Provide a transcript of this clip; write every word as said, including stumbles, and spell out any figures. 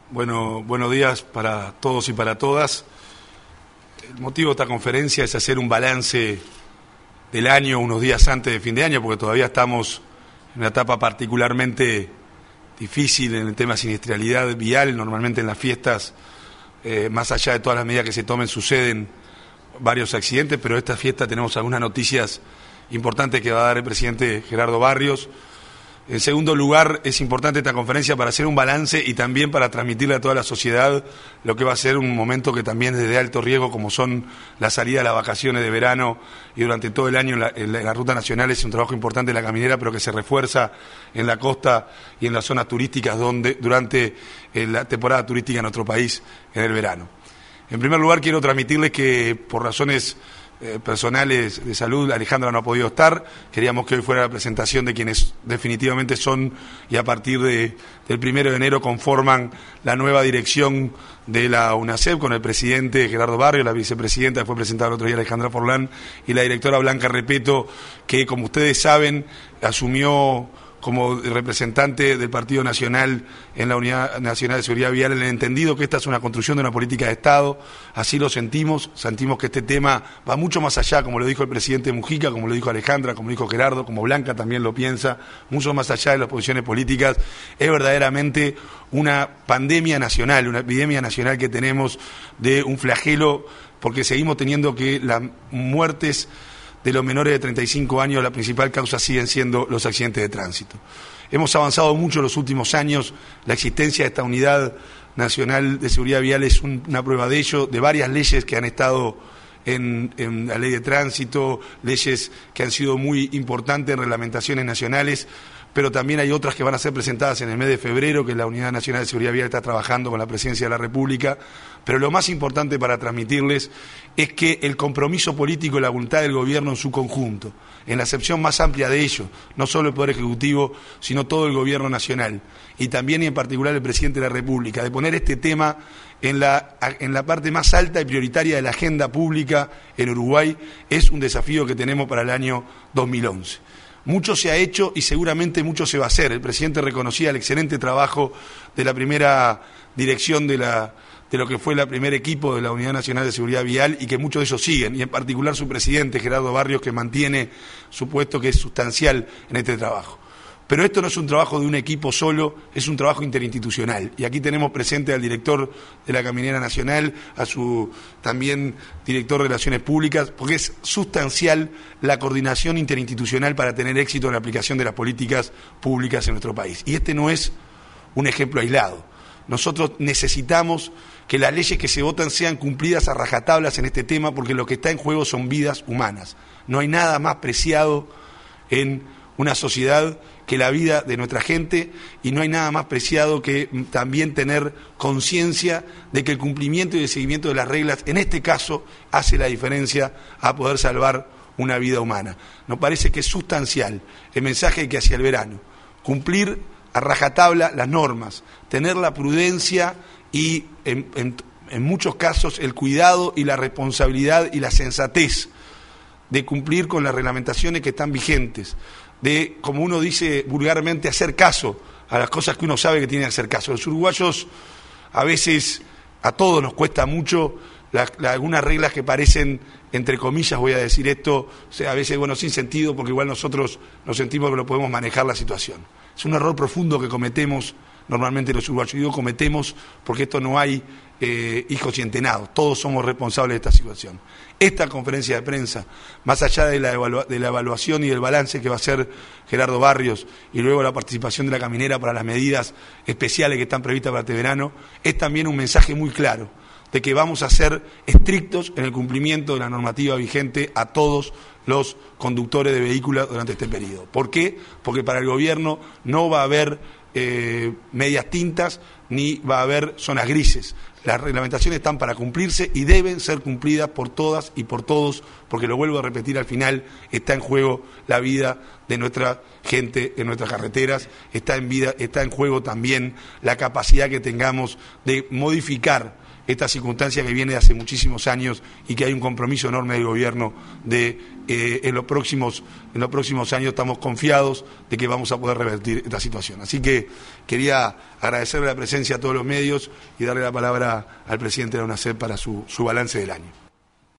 Bueno, buenos días para todos y para todas. El motivo de esta conferencia es hacer un balance del año unos días antes de fin de año, porque todavía estamos en una etapa particularmente difícil en el tema de siniestralidad vial. Normalmente en las fiestas, eh, más allá de todas las medidas que se tomen, suceden varios accidentes, pero esta fiesta tenemos algunas noticias importantes que va a dar el presidente Gerardo Barrios. En segundo lugar, es importante esta conferencia para hacer un balance y también para transmitirle a toda la sociedad lo que va a ser un momento que también es de alto riesgo, como son la salida de las vacaciones de verano y durante todo el año en la, en la, en la ruta nacional. Es un trabajo importante en la caminera, pero que se refuerza en la costa y en las zonas turísticas donde durante eh, la temporada turística en nuestro país en el verano. En primer lugar, quiero transmitirles que por razones Eh, personales de salud, Alejandra no ha podido estar. Queríamos que hoy fuera la presentación de quienes definitivamente son y a partir de, del primero de enero conforman la nueva dirección de la UNACEP, con el presidente Gerardo Barrios, la vicepresidenta que fue presentada el otro día, Alejandra Forlán, y la directora Blanca Repeto, que como ustedes saben asumió como representante del Partido Nacional en la Unidad Nacional de Seguridad Vial, en el entendido que esta es una construcción de una política de Estado. Así lo sentimos, sentimos que este tema va mucho más allá, como lo dijo el presidente Mujica, como lo dijo Alejandra, como lo dijo Gerardo, como Blanca también lo piensa, mucho más allá de las posiciones políticas. Es verdaderamente una pandemia nacional, una epidemia nacional que tenemos de un flagelo, porque seguimos teniendo que las muertes de los menores de treinta y cinco años, la principal causa siguen siendo los accidentes de tránsito. Hemos avanzado mucho en los últimos años. La existencia de esta Unidad Nacional de Seguridad Vial es un, una prueba de ello, de varias leyes que han estado en, en la ley de tránsito, leyes que han sido muy importantes en reglamentaciones nacionales, pero también hay otras que van a ser presentadas en el mes de febrero, que la Unidad Nacional de Seguridad Vial está trabajando con la Presidencia de la República. Pero lo más importante para transmitirles es que el compromiso político y la voluntad del gobierno en su conjunto, en la acepción más amplia de ello, no solo el Poder Ejecutivo, sino todo el gobierno nacional, y también y en particular el presidente de la República, de poner este tema en la, en la parte más alta y prioritaria de la agenda pública en Uruguay, es un desafío que tenemos para el año dos mil once. Mucho se ha hecho y seguramente mucho se va a hacer. El presidente reconocía el excelente trabajo de la primera dirección de, la, de lo que fue el primer equipo de la Unidad Nacional de Seguridad Vial y que muchos de ellos siguen, y en particular su presidente, Gerardo Barrios, que mantiene su puesto, que es sustancial en este trabajo. Pero esto no es un trabajo de un equipo solo, es un trabajo interinstitucional. Y aquí tenemos presente al director de la Caminera Nacional, a su también director de Relaciones Públicas, porque es sustancial la coordinación interinstitucional para tener éxito en la aplicación de las políticas públicas en nuestro país. Y este no es un ejemplo aislado. Nosotros necesitamos que las leyes que se votan sean cumplidas a rajatablas en este tema, porque lo que está en juego son vidas humanas. No hay nada más preciado en una sociedad que la vida de nuestra gente, y no hay nada más preciado que también tener conciencia de que el cumplimiento y el seguimiento de las reglas, en este caso, hace la diferencia a poder salvar una vida humana. Nos parece que es sustancial el mensaje que hacia el verano, cumplir a rajatabla las normas, tener la prudencia y, en, en, en muchos casos, el cuidado y la responsabilidad y la sensatez de cumplir con las reglamentaciones que están vigentes, de, como uno dice vulgarmente, hacer caso a las cosas que uno sabe que tiene que hacer caso. Los uruguayos, a veces, a todos nos cuesta mucho la, la, algunas reglas que parecen, entre comillas voy a decir esto, o sea, a veces, bueno, sin sentido, porque igual nosotros nos sentimos que lo podemos manejar la situación. Es un error profundo que cometemos normalmente los uruguayos. Y digo cometemos porque esto no hay eh, hijos y entenados, todos somos responsables de esta situación. Esta conferencia de prensa, más allá de la, evalua de la evaluación y del balance que va a hacer Gerardo Barrios y luego la participación de la Caminera para las medidas especiales que están previstas para este verano, es también un mensaje muy claro de que vamos a ser estrictos en el cumplimiento de la normativa vigente a todos los conductores de vehículos durante este periodo. ¿Por qué? Porque para el gobierno no va a haber eh, medias tintas ni va a haber zonas grises. Las reglamentaciones están para cumplirse y deben ser cumplidas por todas y por todos, porque lo vuelvo a repetir al final, está en juego la vida de nuestra gente en nuestras carreteras, está en, vida, está en juego también la capacidad que tengamos de modificar esta circunstancia que viene de hace muchísimos años y que hay un compromiso enorme del gobierno de eh, en los próximos en los próximos años estamos confiados de que vamos a poder revertir esta situación. Así que quería agradecerle la presencia a todos los medios y darle la palabra al presidente de la UNACEP para su, su balance del año.